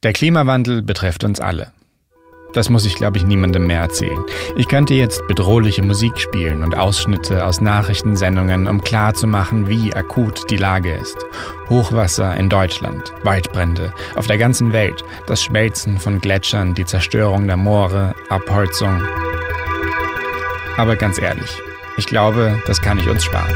Der Klimawandel betrifft uns alle. Das muss ich, glaube ich, niemandem mehr erzählen. Ich könnte jetzt bedrohliche Musik spielen und Ausschnitte aus Nachrichtensendungen, um klarzumachen, wie akut die Lage ist. Hochwasser in Deutschland, Waldbrände auf der ganzen Welt, das Schmelzen von Gletschern, die Zerstörung der Moore, Abholzung. Aber ganz ehrlich, ich glaube, das kann ich uns sparen.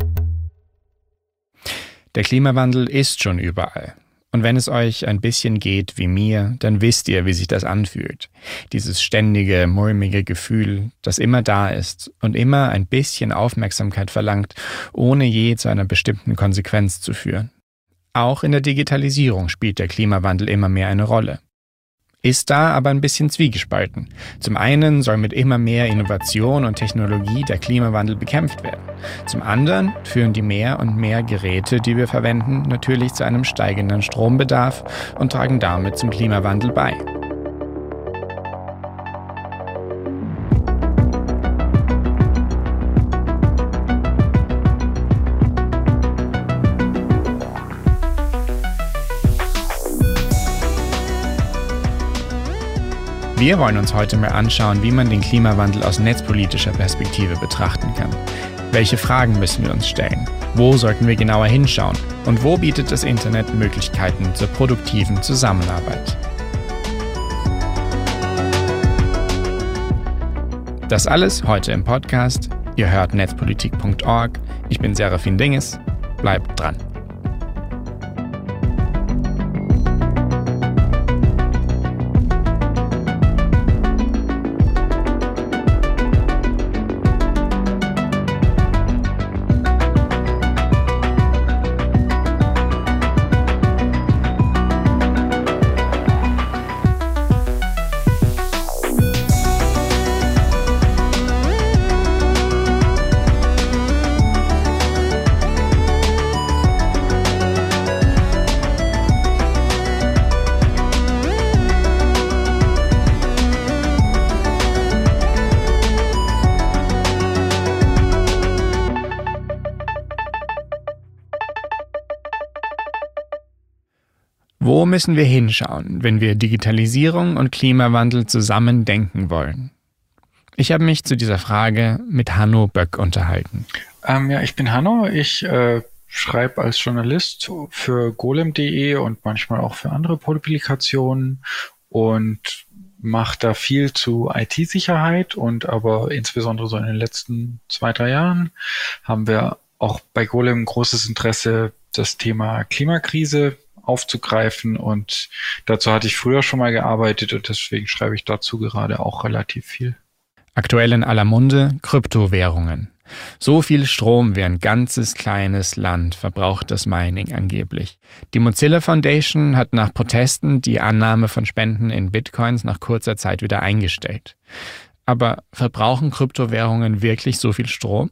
Der Klimawandel ist schon überall. Und wenn es euch ein bisschen geht wie mir, dann wisst ihr, wie sich das anfühlt. Dieses ständige, mulmige Gefühl, das immer da ist und immer ein bisschen Aufmerksamkeit verlangt, ohne je zu einer bestimmten Konsequenz zu führen. Auch in der Digitalisierung spielt der Klimawandel immer mehr eine Rolle. Ist da aber ein bisschen zwiegespalten. Zum einen soll mit immer mehr Innovation und Technologie der Klimawandel bekämpft werden. Zum anderen führen die mehr und mehr Geräte, die wir verwenden, natürlich zu einem steigenden Strombedarf und tragen damit zum Klimawandel bei. Wir wollen uns heute mal anschauen, wie man den Klimawandel aus netzpolitischer Perspektive betrachten kann. Welche Fragen müssen wir uns stellen? Wo sollten wir genauer hinschauen? Und wo bietet das Internet Möglichkeiten zur produktiven Zusammenarbeit? Das alles heute im Podcast. Ihr hört netzpolitik.org. Ich bin Serafin Dinges. Bleibt dran. Wo müssen wir hinschauen, wenn wir Digitalisierung und Klimawandel zusammen denken wollen? Ich habe mich zu dieser Frage mit Hanno Böck unterhalten. Ich bin Hanno. Ich schreibe als Journalist für golem.de und manchmal auch für andere Publikationen und mache da viel zu IT-Sicherheit und aber insbesondere so in den letzten 2-3 Jahren haben wir auch bei Golem ein großes Interesse, das Thema Klimakrise aufzugreifen und dazu hatte ich früher schon mal gearbeitet und deswegen schreibe ich dazu gerade auch relativ viel. Aktuell in aller Munde Kryptowährungen. So viel Strom wie ein ganzes kleines Land verbraucht das Mining angeblich. Die Mozilla Foundation hat nach Protesten die Annahme von Spenden in Bitcoins nach kurzer Zeit wieder eingestellt. Aber verbrauchen Kryptowährungen wirklich so viel Strom?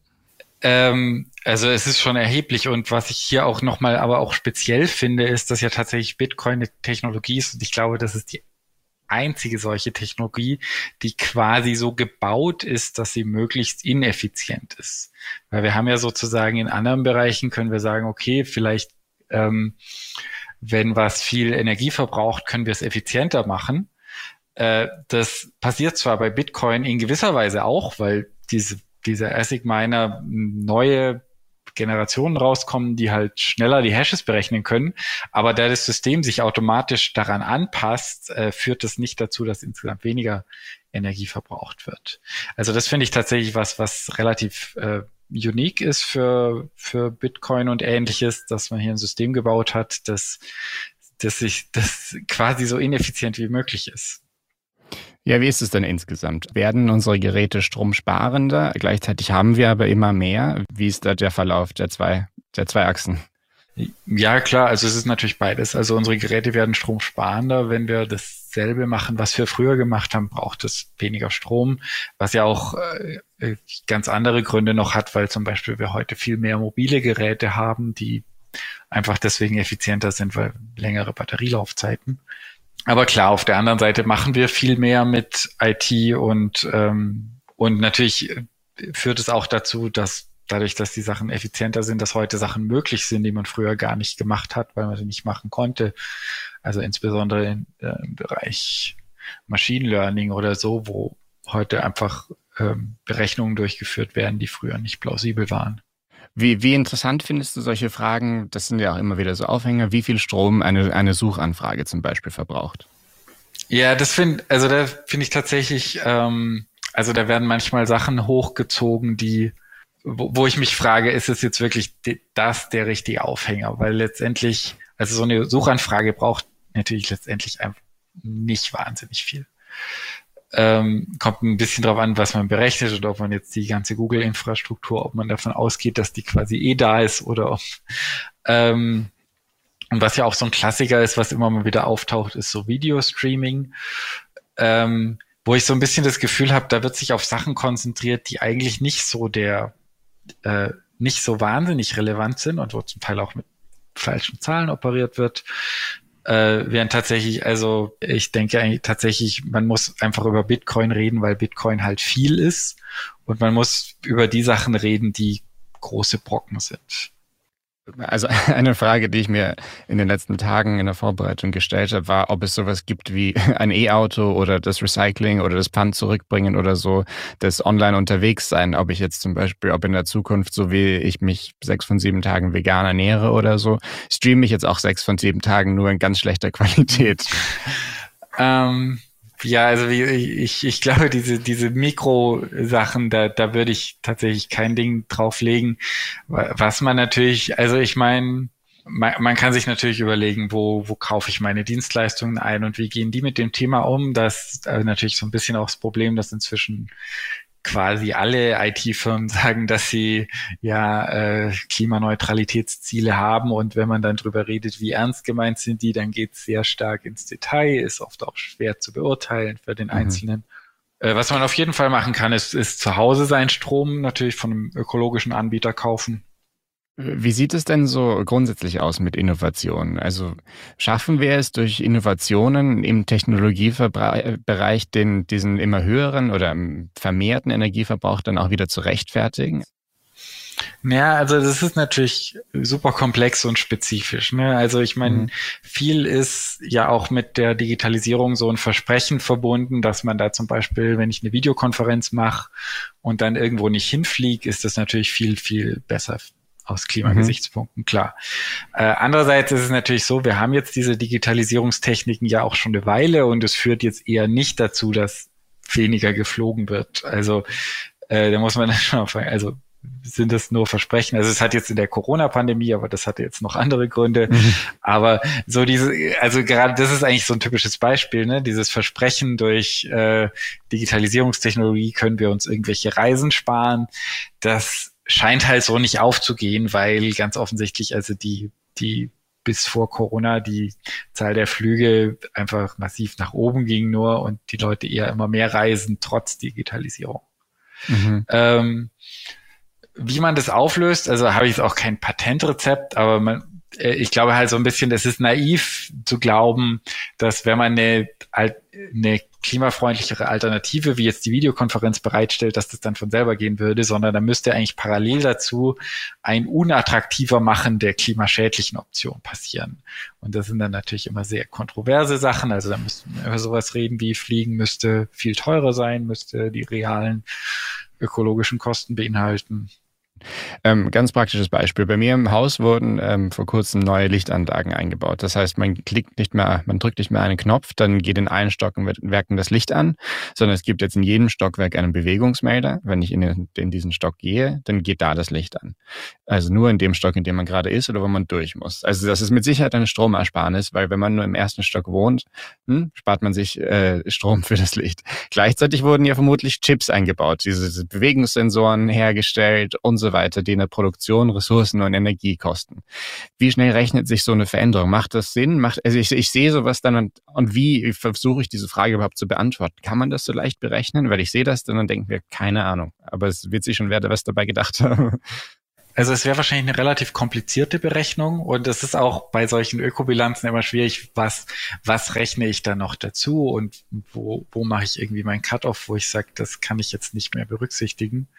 Also es ist schon erheblich und was ich hier auch nochmal aber auch speziell finde, ist, dass ja tatsächlich Bitcoin eine Technologie ist und ich glaube, das ist die einzige solche Technologie, die quasi so gebaut ist, dass sie möglichst ineffizient ist. Weil wir haben ja sozusagen in anderen Bereichen können wir sagen, okay, vielleicht wenn was viel Energie verbraucht, können wir es effizienter machen. Das passiert zwar bei Bitcoin in gewisser Weise auch, weil diese ASIC-Miner neue Generationen rauskommen, die halt schneller die Hashes berechnen können. Aber da das System sich automatisch daran anpasst, führt das nicht dazu, dass insgesamt weniger Energie verbraucht wird. Also das finde ich tatsächlich was relativ unique ist für Bitcoin und Ähnliches, dass man hier ein System gebaut hat, das quasi so ineffizient wie möglich ist. Ja, wie ist es denn insgesamt? Werden unsere Geräte stromsparender? Gleichzeitig haben wir aber immer mehr. Wie ist da der Verlauf der zwei Achsen? Ja, klar. Also es ist natürlich beides. Also unsere Geräte werden stromsparender. Wenn wir dasselbe machen, was wir früher gemacht haben, braucht es weniger Strom, was ja auch ganz andere Gründe noch hat, weil zum Beispiel wir heute viel mehr mobile Geräte haben, die einfach deswegen effizienter sind, weil längere Batterielaufzeiten. Aber klar, auf der anderen Seite machen wir viel mehr mit IT und natürlich führt es auch dazu, dass dadurch, dass die Sachen effizienter sind, dass heute Sachen möglich sind, die man früher gar nicht gemacht hat, weil man sie nicht machen konnte. Also insbesondere im Bereich Machine Learning oder so, wo heute einfach Berechnungen durchgeführt werden, die früher nicht plausibel waren. Wie interessant findest du solche Fragen? Das sind ja auch immer wieder so Aufhänger. Wie viel Strom eine Suchanfrage zum Beispiel verbraucht? Ja, da finde ich tatsächlich, also da werden manchmal Sachen hochgezogen, wo ich mich frage, ist es jetzt wirklich der richtige Aufhänger? Weil letztendlich, also so eine Suchanfrage braucht natürlich letztendlich einfach nicht wahnsinnig viel. Kommt ein bisschen drauf an, was man berechnet oder ob man jetzt die ganze Google-Infrastruktur, ob man davon ausgeht, dass die quasi da ist oder ob und was ja auch so ein Klassiker ist, was immer mal wieder auftaucht, ist so Videostreaming, wo ich so ein bisschen das Gefühl habe, da wird sich auf Sachen konzentriert, die eigentlich nicht so nicht so wahnsinnig relevant sind und wo zum Teil auch mit falschen Zahlen operiert wird. Während tatsächlich, also ich denke eigentlich tatsächlich, man muss einfach über Bitcoin reden, weil Bitcoin halt viel ist und man muss über die Sachen reden, die große Brocken sind. Also eine Frage, die ich mir in den letzten Tagen in der Vorbereitung gestellt habe, war, ob es sowas gibt wie ein E-Auto oder das Recycling oder das Pfand zurückbringen oder so, das online unterwegs sein. Ob ich jetzt zum Beispiel, ob in der Zukunft, so wie ich mich 6 von 7 Tagen vegan ernähre oder so, streame ich jetzt auch 6 von 7 Tagen nur in ganz schlechter Qualität. Ja, also ich glaube, diese Mikrosachen, da würde ich tatsächlich kein Ding drauflegen. Was man natürlich, also ich meine, man kann sich natürlich überlegen, wo kaufe ich meine Dienstleistungen ein und wie gehen die mit dem Thema um. Das ist natürlich so ein bisschen auch das Problem, dass inzwischen quasi alle IT-Firmen sagen, dass sie Klimaneutralitätsziele haben und wenn man dann drüber redet, wie ernst gemeint sind die, dann geht es sehr stark ins Detail, ist oft auch schwer zu beurteilen für den Einzelnen. Was man auf jeden Fall machen kann, ist zu Hause seinen Strom natürlich von einem ökologischen Anbieter kaufen. Wie sieht es denn so grundsätzlich aus mit Innovationen? Also schaffen wir es durch Innovationen im Technologiebereich diesen immer höheren oder vermehrten Energieverbrauch dann auch wieder zu rechtfertigen? Ja, also das ist natürlich super komplex und spezifisch. Ne? Also ich meine, viel ist ja auch mit der Digitalisierung so ein Versprechen verbunden, dass man da zum Beispiel, wenn ich eine Videokonferenz mache und dann irgendwo nicht hinfliege, ist das natürlich viel, viel besser aus Klimagesichtspunkten, klar. Andererseits ist es natürlich so, wir haben jetzt diese Digitalisierungstechniken ja auch schon eine Weile und es führt jetzt eher nicht dazu, dass weniger geflogen wird. Also da muss man dann schon aufhören. Also sind das nur Versprechen. Also es hat jetzt in der Corona-Pandemie, aber das hatte jetzt noch andere Gründe. Aber so also gerade das ist eigentlich so ein typisches Beispiel, ne? Dieses Versprechen durch Digitalisierungstechnologie können wir uns irgendwelche Reisen sparen. Das scheint halt so nicht aufzugehen, weil ganz offensichtlich also die bis vor Corona die Zahl der Flüge einfach massiv nach oben ging nur und die Leute eher immer mehr reisen, trotz Digitalisierung. Wie man das auflöst, also habe ich jetzt auch kein Patentrezept, aber ich glaube halt so ein bisschen, es ist naiv zu glauben, dass wenn man eine klimafreundlichere Alternative wie jetzt die Videokonferenz bereitstellt, dass das dann von selber gehen würde, sondern da müsste eigentlich parallel dazu ein unattraktiver Machen der klimaschädlichen Option passieren. Und das sind dann natürlich immer sehr kontroverse Sachen. Also da müssten wir über sowas reden, wie Fliegen müsste viel teurer sein, müsste die realen ökologischen Kosten beinhalten. Ganz praktisches Beispiel. Bei mir im Haus wurden vor kurzem neue Lichtanlagen eingebaut. Das heißt, man drückt nicht mehr einen Knopf, dann geht in allen Stockwerken das Licht an, sondern es gibt jetzt in jedem Stockwerk einen Bewegungsmelder. Wenn ich in diesen Stock gehe, dann geht da das Licht an. Also nur in dem Stock, in dem man gerade ist oder wo man durch muss. Also das ist mit Sicherheit eine Stromersparnis, weil wenn man nur im ersten Stock wohnt, spart man sich Strom für das Licht. Gleichzeitig wurden ja vermutlich Chips eingebaut, diese Bewegungssensoren hergestellt und so weiter, die in der Produktion Ressourcen und Energie kosten. Wie schnell rechnet sich so eine Veränderung? Macht das Sinn? Also ich sehe sowas dann und wie versuche ich diese Frage überhaupt zu beantworten? Kann man das so leicht berechnen? Weil ich sehe das dann und denke mir, keine Ahnung. Aber es wird sich schon wer was dabei gedacht haben. Also es wäre wahrscheinlich eine relativ komplizierte Berechnung und es ist auch bei solchen Ökobilanzen immer schwierig, was rechne ich da noch dazu und wo mache ich irgendwie meinen Cut-off, wo ich sage, das kann ich jetzt nicht mehr berücksichtigen.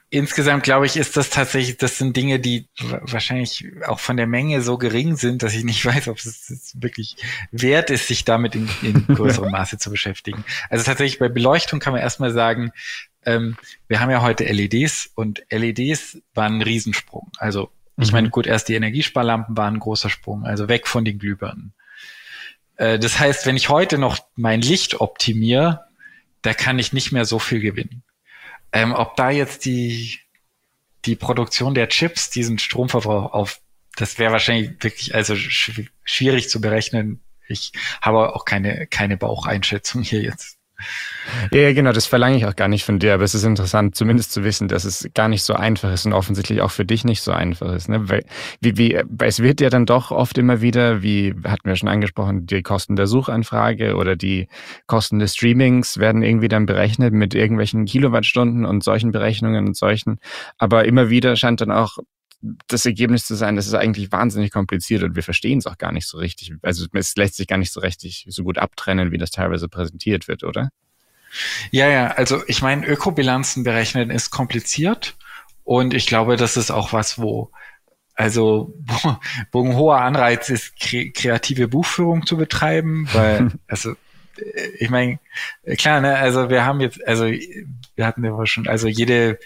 insgesamt glaube ich, ist das tatsächlich, das sind Dinge, die wahrscheinlich auch von der Menge so gering sind, dass ich nicht weiß, ob es wirklich wert ist, sich damit in größerem Maße zu beschäftigen. Also tatsächlich bei Beleuchtung kann man erstmal sagen, wir haben ja heute LEDs und LEDs waren ein Riesensprung. Also ich meine, gut, erst die Energiesparlampen waren ein großer Sprung, also weg von den Glühbirnen. Das heißt, wenn ich heute noch mein Licht optimiere, da kann ich nicht mehr so viel gewinnen. Ob da jetzt die Produktion der Chips diesen Stromverbrauch das wäre wahrscheinlich wirklich also schwierig zu berechnen. Ich habe auch keine Baucheinschätzung hier jetzt. Ja, genau, das verlange ich auch gar nicht von dir, aber es ist interessant, zumindest zu wissen, dass es gar nicht so einfach ist und offensichtlich auch für dich nicht so einfach ist. Ne? Weil es wird ja dann doch oft immer wieder, wie hatten wir schon angesprochen, die Kosten der Suchanfrage oder die Kosten des Streamings werden irgendwie dann berechnet mit irgendwelchen Kilowattstunden und solchen Berechnungen und solchen. Aber immer wieder scheint dann auch das Ergebnis zu sein, das ist eigentlich wahnsinnig kompliziert und wir verstehen es auch gar nicht so richtig. Also es lässt sich gar nicht so richtig so gut abtrennen, wie das teilweise präsentiert wird, oder? Ja, also ich meine, Ökobilanzen berechnen ist kompliziert und ich glaube, das ist auch was, wo ein hoher Anreiz ist, kreative Buchführung zu betreiben, weil, also ich meine, klar, ne, also wir hatten ja wohl schon, also jede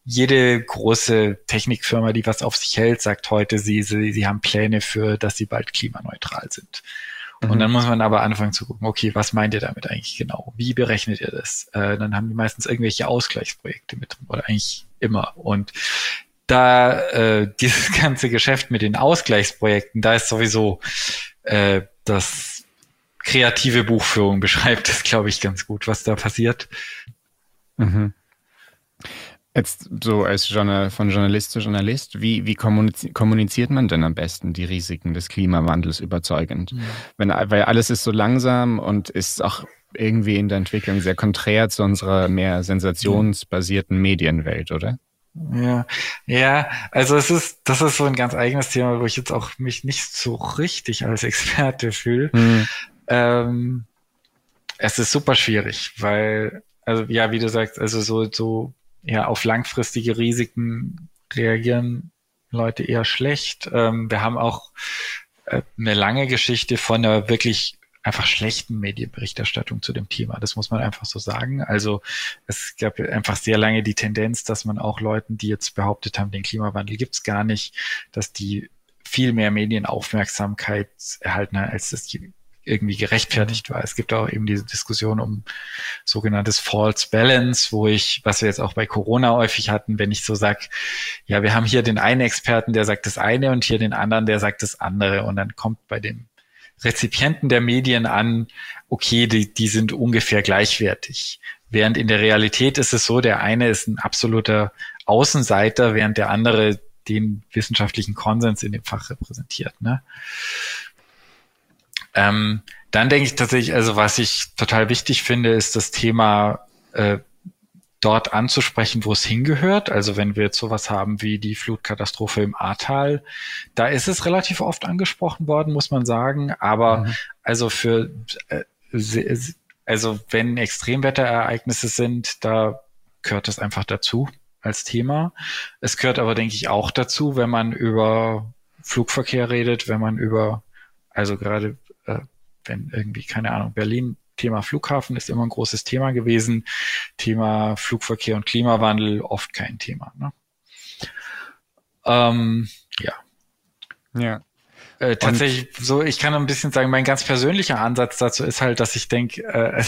große Technikfirma, die was auf sich hält, sagt heute, sie haben Pläne dass sie bald klimaneutral sind. Und dann muss man aber anfangen zu gucken, okay, was meint ihr damit eigentlich genau? Wie berechnet ihr das? Dann haben die meistens irgendwelche Ausgleichsprojekte mit drin, oder eigentlich immer. Und da dieses ganze Geschäft mit den Ausgleichsprojekten, da ist sowieso das kreative Buchführung beschreibt das, glaube ich, ganz gut, was da passiert. Mhm. Jetzt so von Journalist zu Journalist, wie kommuniziert man denn am besten die Risiken des Klimawandels überzeugend? Weil alles ist so langsam und ist auch irgendwie in der Entwicklung sehr konträr zu unserer mehr sensationsbasierten Medienwelt, oder? Ja, also das ist so ein ganz eigenes Thema, wo ich jetzt auch mich nicht so richtig als Experte fühle. Es ist super schwierig, weil, also ja, wie du sagst, also so auf langfristige Risiken reagieren Leute eher schlecht. Wir haben auch eine lange Geschichte von einer wirklich einfach schlechten Medienberichterstattung zu dem Thema. Das muss man einfach so sagen. Also es gab einfach sehr lange die Tendenz, dass man auch Leuten, die jetzt behauptet haben, den Klimawandel gibt's gar nicht, dass die viel mehr Medienaufmerksamkeit erhalten haben, als das irgendwie gerechtfertigt war. Es gibt auch eben diese Diskussion um sogenanntes False Balance, was wir jetzt auch bei Corona häufig hatten, wenn ich so sage, ja, wir haben hier den einen Experten, der sagt das eine und hier den anderen, der sagt das andere und dann kommt bei dem Rezipienten der Medien an, okay, die sind ungefähr gleichwertig. Während in der Realität ist es so, der eine ist ein absoluter Außenseiter, während der andere den wissenschaftlichen Konsens in dem Fach repräsentiert, ne? Dann denke ich tatsächlich, also was ich total wichtig finde, ist das Thema dort anzusprechen, wo es hingehört. Also wenn wir jetzt sowas haben wie die Flutkatastrophe im Ahrtal, da ist es relativ oft angesprochen worden, muss man sagen. Aber also wenn Extremwetterereignisse sind, da gehört das einfach dazu als Thema. Es gehört aber, denke ich, auch dazu, wenn man über Flugverkehr redet, wenn man also gerade wenn irgendwie, keine Ahnung, Berlin, Thema Flughafen ist immer ein großes Thema gewesen. Thema Flugverkehr und Klimawandel oft kein Thema. Ne? Ja. Tatsächlich so, ich kann ein bisschen sagen, mein ganz persönlicher Ansatz dazu ist halt, dass ich denke,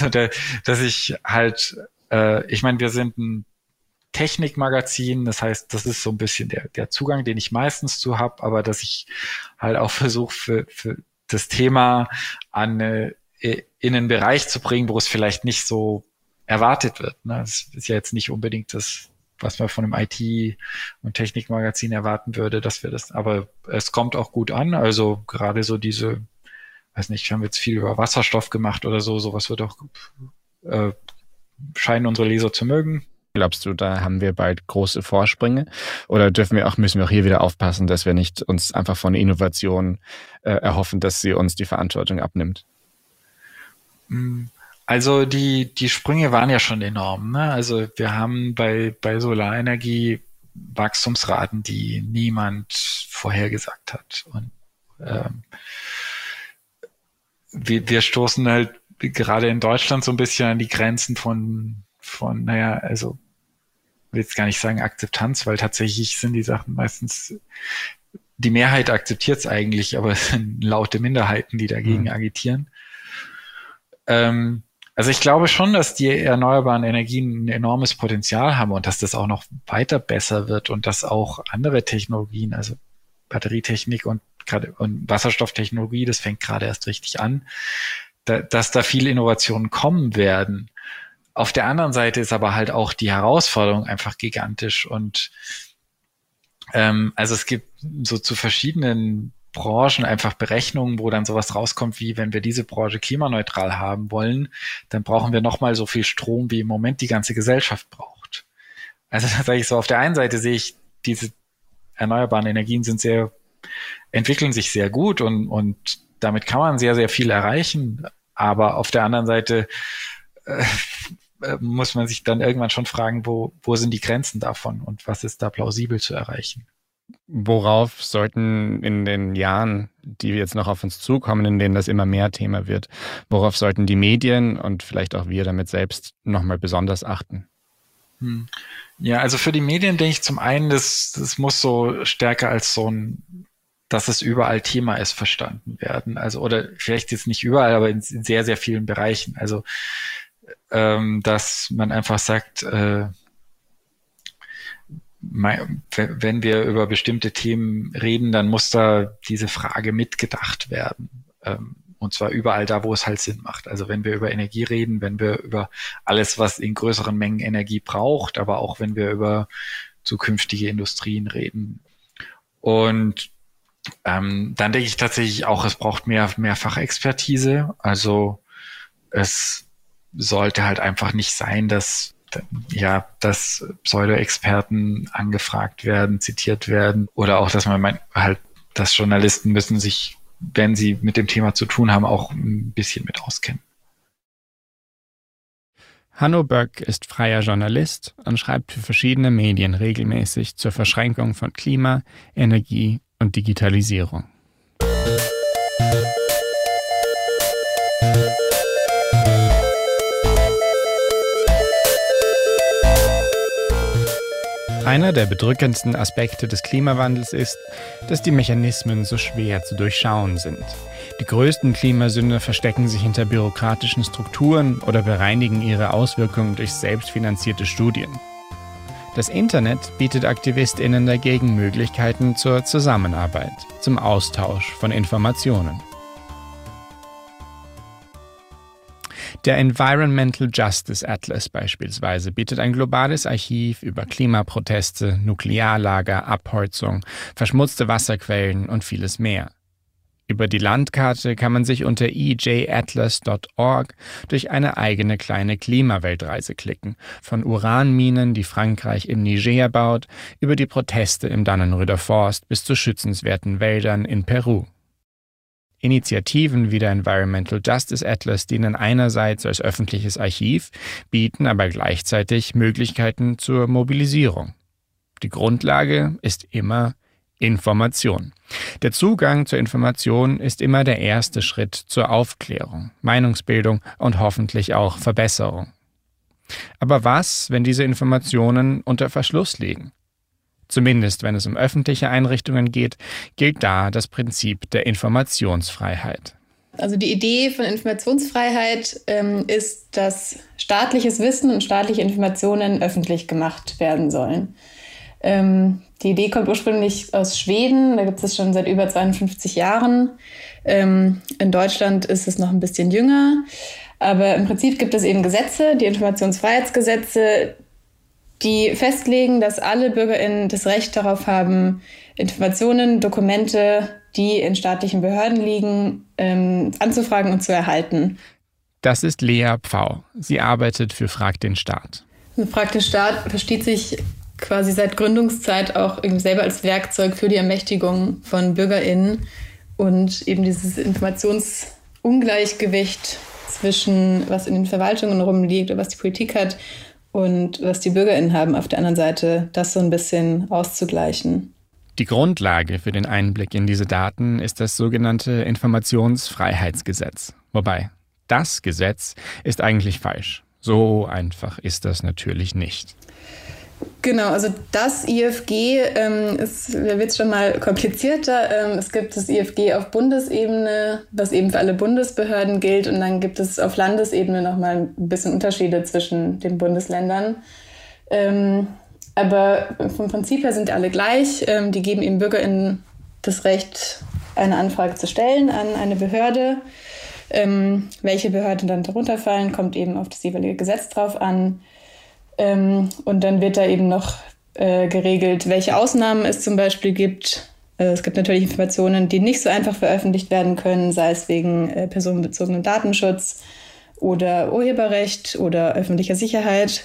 ich meine, wir sind ein Technikmagazin, das heißt, das ist so ein bisschen der Zugang, den ich meistens zu habe, aber dass ich halt auch versuche, für das Thema in einen Bereich zu bringen, wo es vielleicht nicht so erwartet wird. Ne? Das ist ja jetzt nicht unbedingt das, was man von einem IT- und Technikmagazin erwarten würde, dass wir das, aber es kommt auch gut an. Also gerade so weiß nicht, wir haben jetzt viel über Wasserstoff gemacht oder so, sowas wird auch, scheinen unsere Leser zu mögen. Glaubst du, da haben wir bald große Vorsprünge? Oder müssen wir auch hier wieder aufpassen, dass wir nicht uns einfach von Innovation erhoffen, dass sie uns die Verantwortung abnimmt? Also die Sprünge waren ja schon enorm, ne? Also wir haben bei Solarenergie Wachstumsraten, die niemand vorhergesagt hat. Und wir stoßen halt gerade in Deutschland so ein bisschen an die Grenzen von naja, also will jetzt gar nicht sagen Akzeptanz, weil tatsächlich sind die Sachen meistens, die Mehrheit akzeptiert es eigentlich, aber es sind laute Minderheiten, die dagegen agitieren. Also ich glaube schon, dass die erneuerbaren Energien ein enormes Potenzial haben und dass das auch noch weiter besser wird und dass auch andere Technologien, also Batterietechnik und Wasserstofftechnologie, das fängt gerade erst richtig an, dass da viele Innovationen kommen werden. Auf der anderen Seite ist aber halt auch die Herausforderung einfach gigantisch und also es gibt so zu verschiedenen Branchen einfach Berechnungen, wo dann sowas rauskommt wie, wenn wir diese Branche klimaneutral haben wollen, dann brauchen wir nochmal so viel Strom, wie im Moment die ganze Gesellschaft braucht. Also da sage ich so, auf der einen Seite sehe ich, diese erneuerbaren Energien entwickeln sich sehr gut und damit kann man sehr, sehr viel erreichen. Aber auf der anderen Seite muss man sich dann irgendwann schon fragen, wo sind die Grenzen davon und was ist da plausibel zu erreichen? Worauf sollten in den Jahren, die jetzt noch auf uns zukommen, in denen das immer mehr Thema wird, worauf sollten die Medien und vielleicht auch wir damit selbst nochmal besonders achten? Ja, also für die Medien denke ich zum einen, das muss so stärker als so dass es überall Thema ist, verstanden werden. Also, oder vielleicht jetzt nicht überall, aber in sehr, sehr vielen Bereichen. Also, dass man einfach sagt, wenn wir über bestimmte Themen reden, dann muss da diese Frage mitgedacht werden. Und zwar überall da, wo es halt Sinn macht. Also wenn wir über Energie reden, wenn wir über alles, was in größeren Mengen Energie braucht, aber auch wenn wir über zukünftige Industrien reden. Und dann denke ich tatsächlich auch, es braucht mehr Fachexpertise. Also es sollte halt einfach nicht sein, dass Pseudo-Experten angefragt werden, zitiert werden oder auch, dass man meint, halt, dass Journalisten müssen sich, wenn sie mit dem Thema zu tun haben, auch ein bisschen mit auskennen. Hanno Böck ist freier Journalist und schreibt für verschiedene Medien regelmäßig zur Verschränkung von Klima, Energie und Digitalisierung. Einer der bedrückendsten Aspekte des Klimawandels ist, dass die Mechanismen so schwer zu durchschauen sind. Die größten Klimasünder verstecken sich hinter bürokratischen Strukturen oder bereinigen ihre Auswirkungen durch selbstfinanzierte Studien. Das Internet bietet AktivistInnen dagegen Möglichkeiten zur Zusammenarbeit, zum Austausch von Informationen. Der Environmental Justice Atlas beispielsweise bietet ein globales Archiv über Klimaproteste, Nuklearlager, Abholzung, verschmutzte Wasserquellen und vieles mehr. Über die Landkarte kann man sich unter ejatlas.org durch eine eigene kleine Klimaweltreise klicken, von Uranminen, die Frankreich im Niger baut, über die Proteste im Dannenröder Forst bis zu schützenswerten Wäldern in Peru. Initiativen wie der Environmental Justice Atlas dienen einerseits als öffentliches Archiv, bieten aber gleichzeitig Möglichkeiten zur Mobilisierung. Die Grundlage ist immer Information. Der Zugang zur Information ist immer der erste Schritt zur Aufklärung, Meinungsbildung und hoffentlich auch Verbesserung. Aber was, wenn diese Informationen unter Verschluss liegen? Zumindest wenn es um öffentliche Einrichtungen geht, gilt da das Prinzip der Informationsfreiheit. Also die Idee von Informationsfreiheit ist, dass staatliches Wissen und staatliche Informationen öffentlich gemacht werden sollen. Die Idee kommt ursprünglich aus Schweden, da gibt es schon seit über 52 Jahren. In Deutschland ist es noch ein bisschen jünger, aber im Prinzip gibt es eben Gesetze, die Informationsfreiheitsgesetze, die festlegen, dass alle BürgerInnen das Recht darauf haben, Informationen, Dokumente, die in staatlichen Behörden liegen, anzufragen und zu erhalten. Das ist Lea Pfau. Sie arbeitet für Frag den Staat. Frag den Staat versteht sich quasi seit Gründungszeit auch eben selber als Werkzeug für die Ermächtigung von BürgerInnen und eben dieses Informationsungleichgewicht zwischen was in den Verwaltungen rumliegt oder was die Politik hat und was die BürgerInnen haben auf der anderen Seite, das so ein bisschen auszugleichen. Die Grundlage für den Einblick in diese Daten ist das sogenannte Informationsfreiheitsgesetz. Wobei, das Gesetz ist eigentlich falsch. So einfach ist das natürlich nicht. Genau, also das IFG da wird es schon mal komplizierter. Es gibt das IFG auf Bundesebene, was eben für alle Bundesbehörden gilt. Und dann gibt es auf Landesebene nochmal ein bisschen Unterschiede zwischen den Bundesländern. Aber vom Prinzip her sind alle gleich. Die geben eben BürgerInnen das Recht, eine Anfrage zu stellen an eine Behörde. Welche Behörden dann darunter fallen, kommt eben auf das jeweilige Gesetz drauf an. Und dann wird da eben noch geregelt, welche Ausnahmen es zum Beispiel gibt. Es gibt natürlich Informationen, die nicht so einfach veröffentlicht werden können, sei es wegen personenbezogenem Datenschutz oder Urheberrecht oder öffentlicher Sicherheit.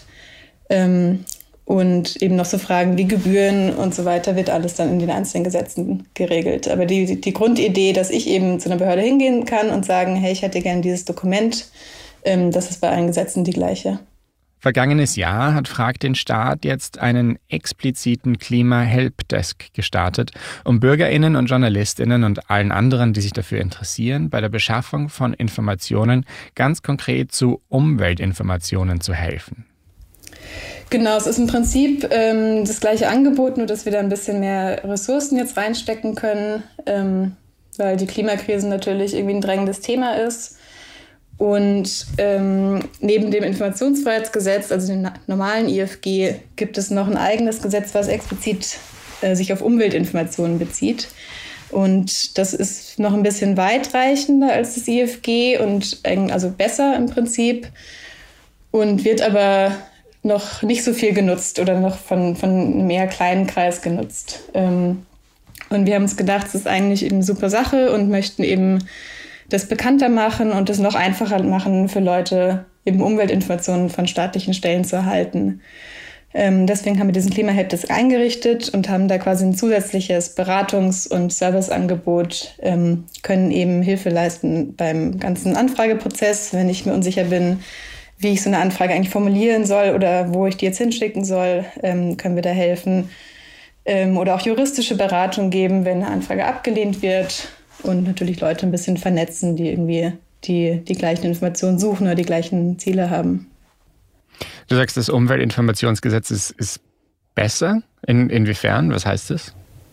Und eben noch so Fragen wie Gebühren und so weiter wird alles dann in den einzelnen Gesetzen geregelt. Aber die Grundidee, dass ich eben zu einer Behörde hingehen kann und sagen, hey, ich hätte gerne dieses Dokument, das ist bei allen Gesetzen die gleiche. Vergangenes Jahr hat Frag den Staat jetzt einen expliziten Klima-Helpdesk gestartet, um BürgerInnen und JournalistInnen und allen anderen, die sich dafür interessieren, bei der Beschaffung von Informationen ganz konkret zu Umweltinformationen zu helfen. Genau, es ist im Prinzip das gleiche Angebot, nur dass wir da ein bisschen mehr Ressourcen jetzt reinstecken können, weil die Klimakrise natürlich irgendwie ein drängendes Thema ist. Und neben dem Informationsfreiheitsgesetz, also dem normalen IFG, gibt es noch ein eigenes Gesetz, was explizit sich auf Umweltinformationen bezieht. Und das ist noch ein bisschen weitreichender als das IFG und also besser im Prinzip und wird aber noch nicht so viel genutzt oder noch von einem eher kleinen Kreis genutzt. Und wir haben uns gedacht, es ist eigentlich eben eine super Sache und möchten eben das bekannter machen und das noch einfacher machen für Leute, eben Umweltinformationen von staatlichen Stellen zu erhalten. Deswegen haben wir diesen Klima-Helpdesk eingerichtet und haben da quasi ein zusätzliches Beratungs- und Serviceangebot, können eben Hilfe leisten beim ganzen Anfrageprozess, wenn ich mir unsicher bin, wie ich so eine Anfrage eigentlich formulieren soll oder wo ich die jetzt hinschicken soll, können wir da helfen. Oder auch juristische Beratung geben, wenn eine Anfrage abgelehnt wird. Und natürlich Leute ein bisschen vernetzen, die irgendwie die gleichen Informationen suchen oder die gleichen Ziele haben. Du sagst, das Umweltinformationsgesetz ist besser? Inwiefern? Was heißt das?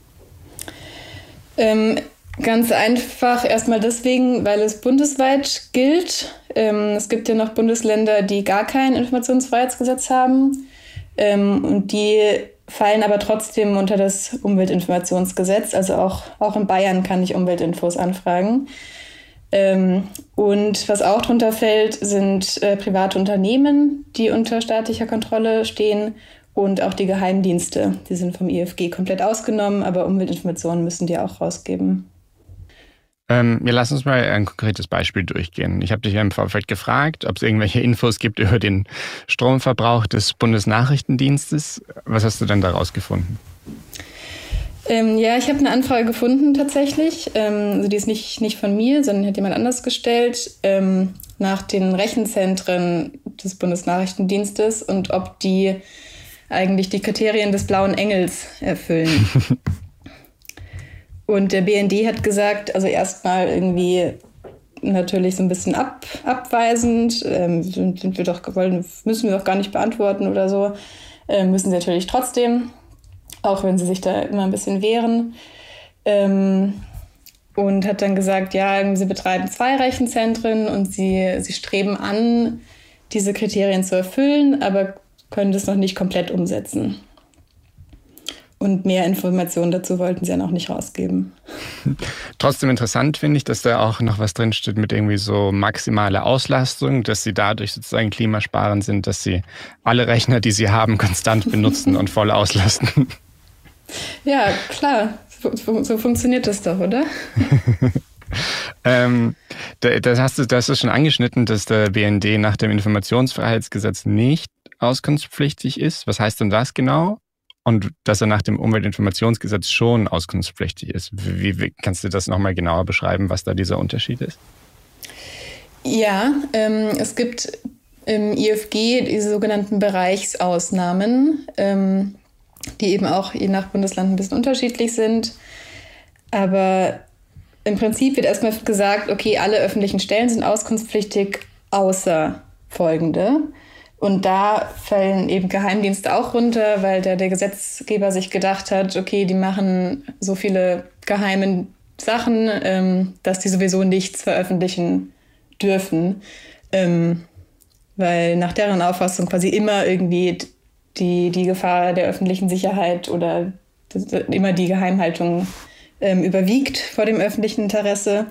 Ganz einfach erstmal deswegen, weil es bundesweit gilt. Es gibt ja noch Bundesländer, die gar kein Informationsfreiheitsgesetz haben. Und die fallen aber trotzdem unter das Umweltinformationsgesetz. Also auch in Bayern kann ich Umweltinfos anfragen. Und was auch drunter fällt, sind private Unternehmen, die unter staatlicher Kontrolle stehen und auch die Geheimdienste. Die sind vom IFG komplett ausgenommen, aber Umweltinformationen müssen die auch rausgeben. Lass uns mal ein konkretes Beispiel durchgehen. Ich habe dich ja im Vorfeld gefragt, ob es irgendwelche Infos gibt über den Stromverbrauch des Bundesnachrichtendienstes. Was hast du denn da rausgefunden? Ja, ich habe eine Anfrage gefunden tatsächlich. Also die ist nicht von mir, sondern hat jemand anders gestellt, nach den Rechenzentren des Bundesnachrichtendienstes und ob die eigentlich die Kriterien des Blauen Engels erfüllen. Und der BND hat gesagt, also erstmal irgendwie natürlich so ein bisschen abweisend, müssen wir doch gar nicht beantworten oder so. Müssen sie natürlich trotzdem, auch wenn sie sich da immer ein bisschen wehren. Und hat dann gesagt, ja, sie betreiben 2 Rechenzentren und sie streben an, diese Kriterien zu erfüllen, aber können das noch nicht komplett umsetzen. Und mehr Informationen dazu wollten sie dann auch nicht rausgeben. Trotzdem interessant finde ich, dass da auch noch was drinsteht mit irgendwie so maximale Auslastung, dass sie dadurch sozusagen klimasparend sind, dass sie alle Rechner, die sie haben, konstant benutzen und voll auslasten. Ja, klar. So funktioniert das doch, oder? Das hast du schon angeschnitten, dass der BND nach dem Informationsfreiheitsgesetz nicht auskunftspflichtig ist. Was heißt denn das genau? Und dass er nach dem Umweltinformationsgesetz schon auskunftspflichtig ist. Wie kannst du das nochmal genauer beschreiben, was da dieser Unterschied ist? Ja, es gibt im IFG diese sogenannten Bereichsausnahmen, die eben auch je nach Bundesland ein bisschen unterschiedlich sind. Aber im Prinzip wird erstmal gesagt, okay, alle öffentlichen Stellen sind auskunftspflichtig, außer folgende. Und da fallen eben Geheimdienste auch runter, weil der Gesetzgeber sich gedacht hat, okay, die machen so viele geheime Sachen, dass die sowieso nichts veröffentlichen dürfen. Weil nach deren Auffassung quasi immer irgendwie die Gefahr der öffentlichen Sicherheit oder immer die Geheimhaltung überwiegt vor dem öffentlichen Interesse.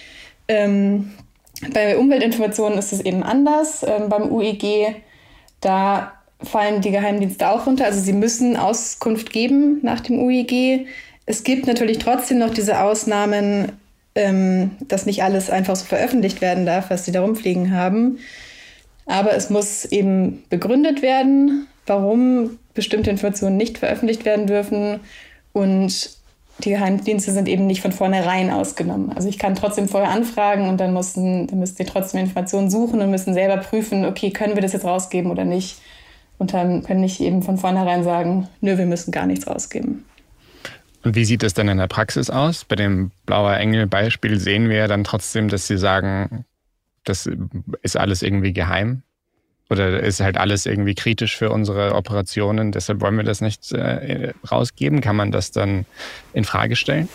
Bei Umweltinformationen ist es eben anders. Beim UEG, da fallen die Geheimdienste auch runter. Also sie müssen Auskunft geben nach dem UEG. Es gibt natürlich trotzdem noch diese Ausnahmen, dass nicht alles einfach so veröffentlicht werden darf, was sie da rumfliegen haben. Aber es muss eben begründet werden, warum bestimmte Informationen nicht veröffentlicht werden dürfen. Und die Geheimdienste sind eben nicht von vornherein ausgenommen. Also ich kann trotzdem vorher anfragen und dann müssen die trotzdem Informationen suchen und müssen selber prüfen, okay, können wir das jetzt rausgeben oder nicht? Und dann können nicht eben von vornherein sagen, nö, wir müssen gar nichts rausgeben. Und wie sieht das dann in der Praxis aus? Bei dem Blauer Engel-Beispiel sehen wir ja dann trotzdem, dass Sie sagen, das ist alles irgendwie geheim oder ist halt alles irgendwie kritisch für unsere Operationen, deshalb wollen wir das nicht rausgeben. Kann man das dann in Frage stellen?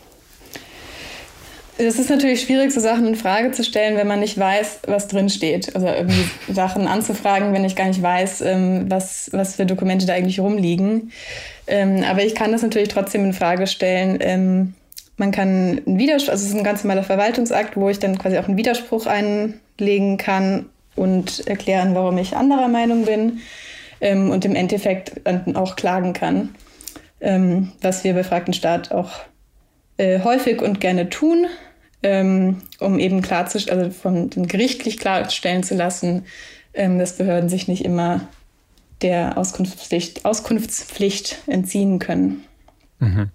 Es ist natürlich schwierig, so Sachen in Frage zu stellen, wenn man nicht weiß, was drin steht. Also irgendwie Sachen anzufragen, wenn ich gar nicht weiß, was für Dokumente da eigentlich rumliegen. Aber ich kann das natürlich trotzdem in Frage stellen. Man kann einen Widerspruch, also es ist ein ganz normaler Verwaltungsakt, wo ich dann quasi auch einen Widerspruch einlegen kann und erklären, warum ich anderer Meinung bin und im Endeffekt dann auch klagen kann, was wir bei Frag den Staat auch häufig und gerne tun, um eben gerichtlich klarstellen zu lassen, dass Behörden sich nicht immer der Auskunftspflicht entziehen können. Mhm.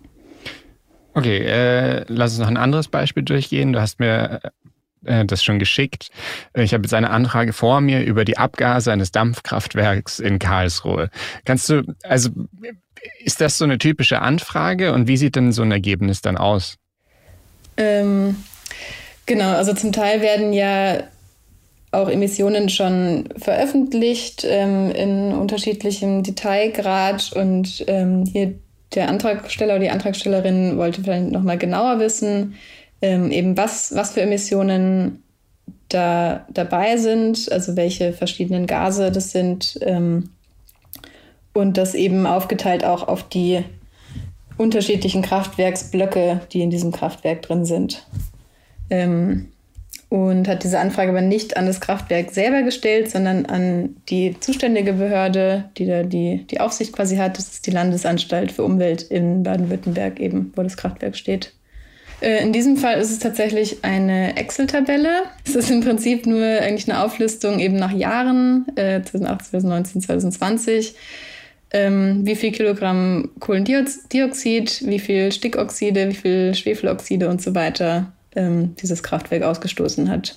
Okay, lass uns noch ein anderes Beispiel durchgehen. Du hast mir das schon geschickt. Ich habe jetzt eine Anfrage vor mir über die Abgase eines Dampfkraftwerks in Karlsruhe. Ist das so eine typische Anfrage und wie sieht denn so ein Ergebnis dann aus? Genau, also zum Teil werden ja auch Emissionen schon veröffentlicht in unterschiedlichem Detailgrad und hier der Antragsteller oder die Antragstellerin wollte vielleicht nochmal genauer wissen, eben was für Emissionen da dabei sind, also welche verschiedenen Gase das sind und das eben aufgeteilt auch auf die unterschiedlichen Kraftwerksblöcke, die in diesem Kraftwerk drin sind. Und hat diese Anfrage aber nicht an das Kraftwerk selber gestellt, sondern an die zuständige Behörde, die da die Aufsicht quasi hat. Das ist die Landesanstalt für Umwelt in Baden-Württemberg eben, wo das Kraftwerk steht. In diesem Fall ist es tatsächlich eine Excel-Tabelle. Es ist im Prinzip nur eigentlich eine Auflistung eben nach Jahren, 2008, 2019, 2020. Wie viel Kilogramm Kohlendioxid, wie viel Stickoxide, wie viel Schwefeloxide und so weiter dieses Kraftwerk ausgestoßen hat.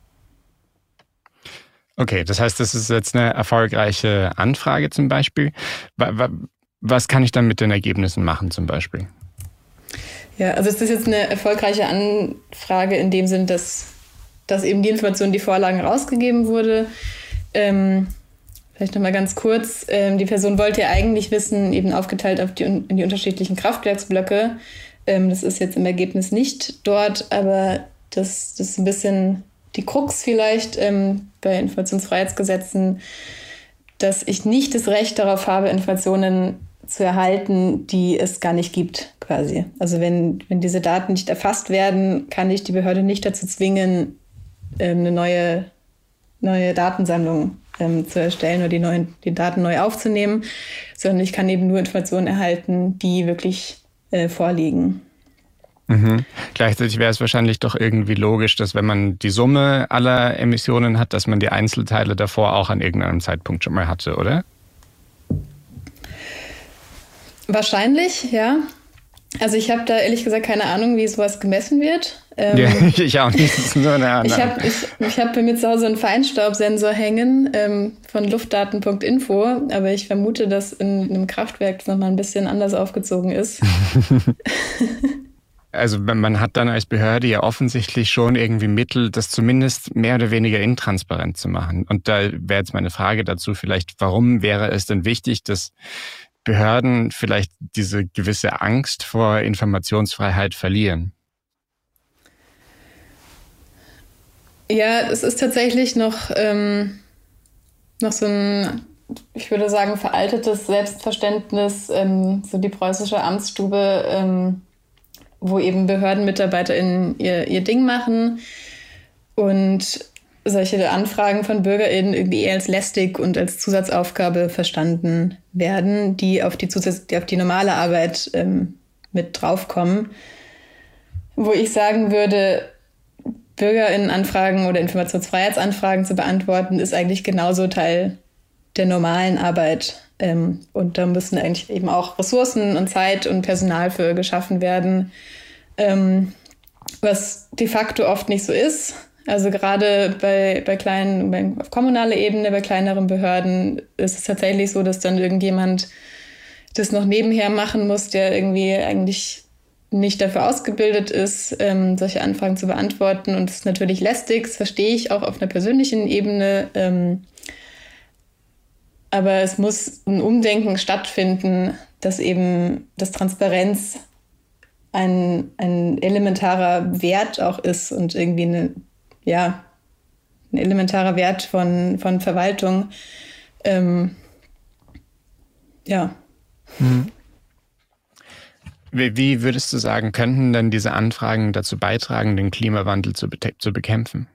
Okay, das heißt, das ist jetzt eine erfolgreiche Anfrage zum Beispiel. Was kann ich dann mit den Ergebnissen machen zum Beispiel? Ja, also es ist jetzt eine erfolgreiche Anfrage in dem Sinn, dass eben die Information, die Vorlagen rausgegeben wurde. Vielleicht nochmal ganz kurz. Die Person wollte ja eigentlich wissen, eben aufgeteilt in die unterschiedlichen Kraftwerksblöcke. Das ist jetzt im Ergebnis nicht dort, aber das ist ein bisschen die Krux vielleicht bei Informationsfreiheitsgesetzen, dass ich nicht das Recht darauf habe, Informationen zu erhalten, die es gar nicht gibt, quasi. Also wenn diese Daten nicht erfasst werden, kann ich die Behörde nicht dazu zwingen, eine neue Datensammlung zu erstellen oder die Daten neu aufzunehmen, sondern ich kann eben nur Informationen erhalten, die wirklich vorliegen. Mhm. Gleichzeitig wäre es wahrscheinlich doch irgendwie logisch, dass wenn man die Summe aller Emissionen hat, dass man die Einzelteile davor auch an irgendeinem Zeitpunkt schon mal hatte, oder? Wahrscheinlich, ja. Also ich habe da ehrlich gesagt keine Ahnung, wie sowas gemessen wird. Ja, ich auch nicht. Das ist nur eine Annahme. Ich hab bei mir zu Hause einen Feinstaubsensor hängen von luftdaten.info, aber ich vermute, dass in einem Kraftwerk das nochmal ein bisschen anders aufgezogen ist. Also man hat dann als Behörde ja offensichtlich schon irgendwie Mittel, das zumindest mehr oder weniger intransparent zu machen. Und da wäre jetzt meine Frage dazu vielleicht, warum wäre es denn wichtig, dass Behörden vielleicht diese gewisse Angst vor Informationsfreiheit verlieren? Ja, es ist tatsächlich noch so ein, ich würde sagen, veraltetes Selbstverständnis, so die preußische Amtsstube, wo eben BehördenmitarbeiterInnen ihr Ding machen und solche Anfragen von BürgerInnen irgendwie eher als lästig und als Zusatzaufgabe verstanden werden, die auf die normale Arbeit mit draufkommen. Wo ich sagen würde, BürgerInnenanfragen oder Informationsfreiheitsanfragen zu beantworten, ist eigentlich genauso Teil der normalen Arbeit. Und da müssen eigentlich eben auch Ressourcen und Zeit und Personal für geschaffen werden, was de facto oft nicht so ist. Also gerade auf kommunaler Ebene, bei kleineren Behörden ist es tatsächlich so, dass dann irgendjemand das noch nebenher machen muss, der irgendwie eigentlich nicht dafür ausgebildet ist, solche Anfragen zu beantworten. Und das ist natürlich lästig, das verstehe ich auch auf einer persönlichen Ebene. Aber es muss ein Umdenken stattfinden, dass eben das Transparenz ein elementarer Wert auch ist und irgendwie ein elementarer Wert von Verwaltung. Wie würdest du sagen, könnten denn diese Anfragen dazu beitragen, den Klimawandel zu bekämpfen?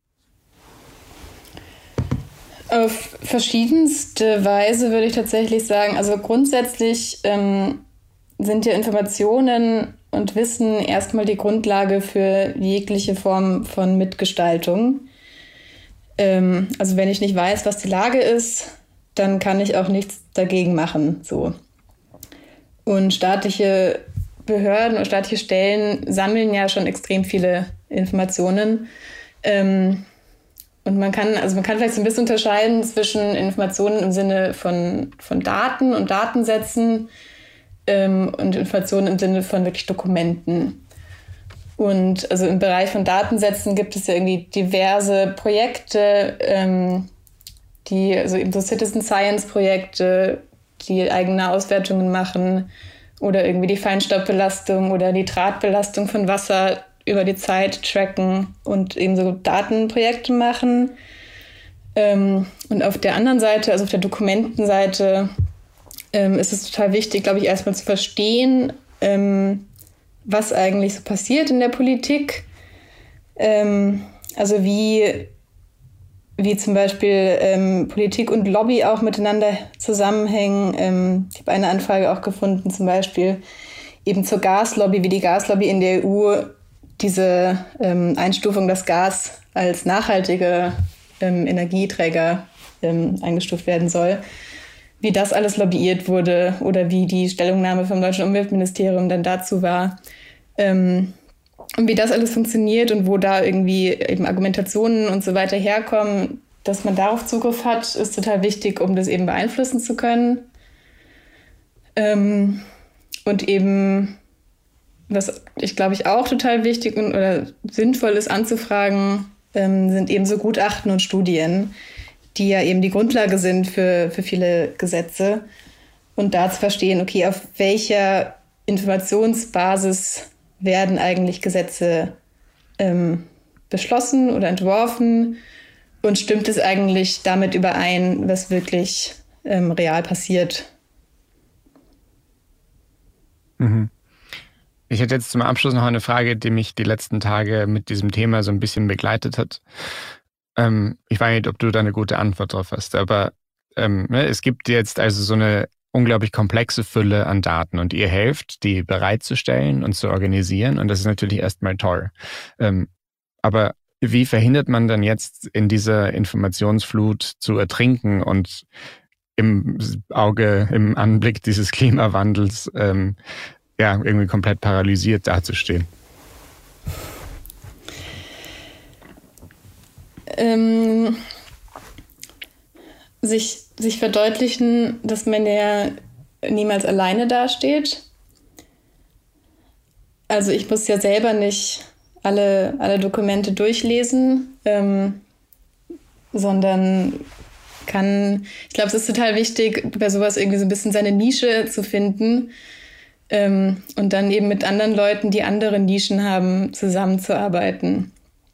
Auf verschiedenste Weise würde ich tatsächlich sagen. Also grundsätzlich sind ja Informationen und Wissen erstmal die Grundlage für jegliche Form von Mitgestaltung. Also wenn ich nicht weiß, was die Lage ist, dann kann ich auch nichts dagegen machen. So. Und staatliche Behörden oder staatliche Stellen sammeln ja schon extrem viele Informationen. Und man kann vielleicht so ein bisschen unterscheiden zwischen Informationen im Sinne von Daten und Datensätzen und Informationen im Sinne von wirklich Dokumenten. Und also im Bereich von Datensätzen gibt es ja irgendwie diverse Projekte, also eben so Citizen Science Projekte, die eigene Auswertungen machen oder irgendwie die Feinstaubbelastung oder Nitratbelastung von Wasser über die Zeit tracken und eben so Datenprojekte machen. Und auf der anderen Seite, also auf der Dokumentenseite, ist es total wichtig, glaube ich, erstmal zu verstehen, was eigentlich so passiert in der Politik. Also wie zum Beispiel Politik und Lobby auch miteinander zusammenhängen. Ich habe eine Anfrage auch gefunden, zum Beispiel eben zur Gaslobby, wie die Gaslobby in der EU diese Einstufung, dass Gas als nachhaltiger Energieträger eingestuft werden soll, wie das alles lobbyiert wurde oder wie die Stellungnahme vom Deutschen Umweltministerium dann dazu war. Und wie das alles funktioniert und wo da irgendwie eben Argumentationen und so weiter herkommen, dass man darauf Zugriff hat, ist total wichtig, um das eben beeinflussen zu können. Und eben, was ich glaube ich auch total wichtig oder sinnvoll ist anzufragen, sind eben so Gutachten und Studien, die ja eben die Grundlage sind für viele Gesetze. Und da zu verstehen, okay, auf welcher Informationsbasis werden eigentlich Gesetze beschlossen oder entworfen und stimmt es eigentlich damit überein, was wirklich real passiert? Mhm. Ich hätte jetzt zum Abschluss noch eine Frage, die mich die letzten Tage mit diesem Thema so ein bisschen begleitet hat. Ich weiß nicht, ob du da eine gute Antwort drauf hast, aber es gibt jetzt also so eine unglaublich komplexe Fülle an Daten und ihr helft, die bereitzustellen und zu organisieren und das ist natürlich erstmal toll. Aber wie verhindert man dann jetzt in dieser Informationsflut zu ertrinken und im Anblick dieses Klimawandels ja, irgendwie komplett paralysiert dazustehen? Sich verdeutlichen, dass man ja niemals alleine dasteht. Also ich muss ja selber nicht alle Dokumente durchlesen, sondern ich glaube, es ist total wichtig, bei sowas irgendwie so ein bisschen seine Nische zu finden, und dann eben mit anderen Leuten, die andere Nischen haben, zusammenzuarbeiten.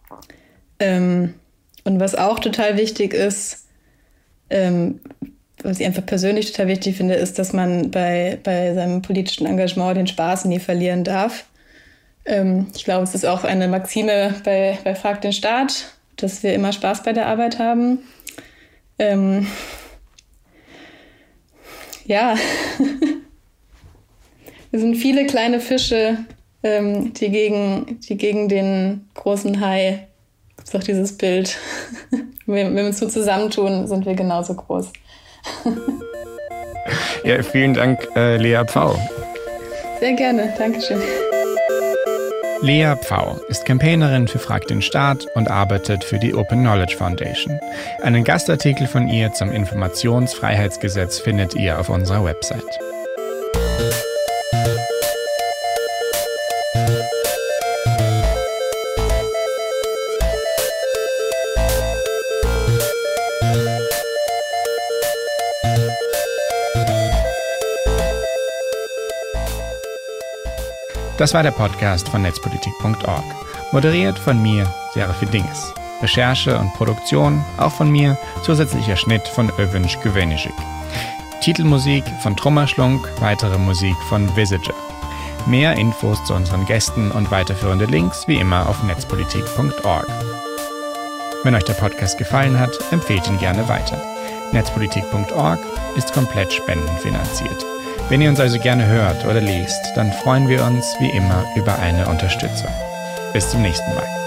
Und was auch total wichtig ist, was ich einfach persönlich total wichtig finde, ist, dass man bei seinem politischen Engagement den Spaß nie verlieren darf. Ich glaube, es ist auch eine Maxime bei Frag den Staat, dass wir immer Spaß bei der Arbeit haben. Ja, wir sind viele kleine Fische, die gegen den großen Hai, gibt es doch dieses Bild, wenn wir uns so zusammentun, sind wir genauso groß. Ja, vielen Dank, Lea Pfau. Sehr gerne, Dankeschön. Lea Pfau ist Campaignerin für Frag den Staat und arbeitet für die Open Knowledge Foundation. Einen Gastartikel von ihr zum Informationsfreiheitsgesetz findet ihr auf unserer Website. Das war der Podcast von netzpolitik.org. Moderiert von mir, Serafin Dinges. Recherche und Produktion auch von mir, zusätzlicher Schnitt von Övünç Güvenicic. Titelmusik von Trummerschlunk, weitere Musik von Visager. Mehr Infos zu unseren Gästen und weiterführende Links wie immer auf netzpolitik.org. Wenn euch der Podcast gefallen hat, empfehlt ihn gerne weiter. Netzpolitik.org ist komplett spendenfinanziert. Wenn ihr uns also gerne hört oder liest, dann freuen wir uns wie immer über eine Unterstützung. Bis zum nächsten Mal.